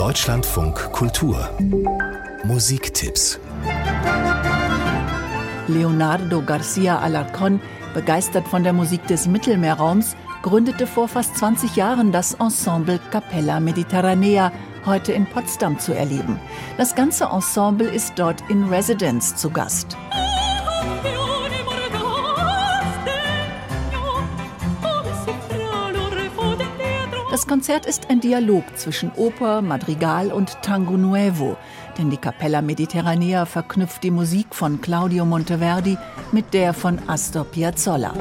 Deutschlandfunk Kultur Musiktipps. Leonardo García Alarcón, begeistert von der Musik des Mittelmeerraums, gründete vor fast 20 Jahren das Ensemble Capella Mediterranea, heute in Potsdam zu erleben. Das ganze Ensemble ist dort in Residence zu Gast. Das Konzert ist ein Dialog zwischen Oper, Madrigal und Tango Nuevo, denn die Capella Mediterranea verknüpft die Musik von Claudio Monteverdi mit der von Astor Piazzolla.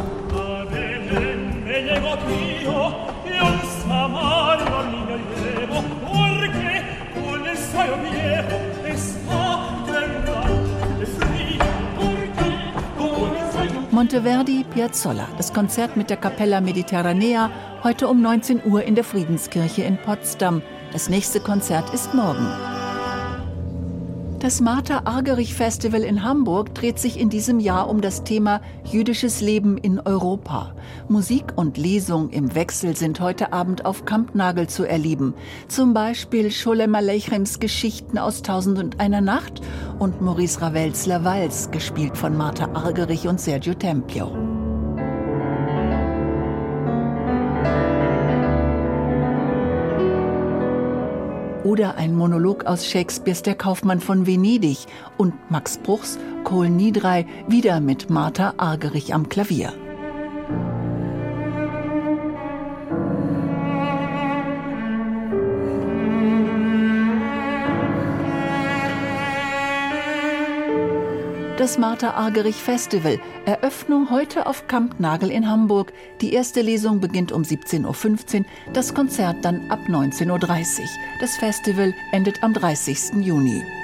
Monteverdi, Piazzolla, das Konzert mit der Capella Mediterranea, heute um 19 Uhr in der Friedenskirche in Potsdam. Das nächste Konzert ist morgen. Das Martha Argerich Festival in Hamburg dreht sich in diesem Jahr um das Thema jüdisches Leben in Europa. Musik und Lesung im Wechsel sind heute Abend auf Kampnagel zu erleben. Zum Beispiel Sholem Aleichems Geschichten aus 1001 Nacht und Maurice Ravels La Valse, gespielt von Martha Argerich und Sergio Tempio. Oder ein Monolog aus Shakespeares Der Kaufmann von Venedig und Max Bruchs Kol Nidrei, wieder mit Martha Argerich am Klavier. Das Martha Argerich Festival. Eröffnung heute auf Kampnagel in Hamburg. Die erste Lesung beginnt um 17.15 Uhr, das Konzert dann ab 19.30 Uhr. Das Festival endet am 30. Juni.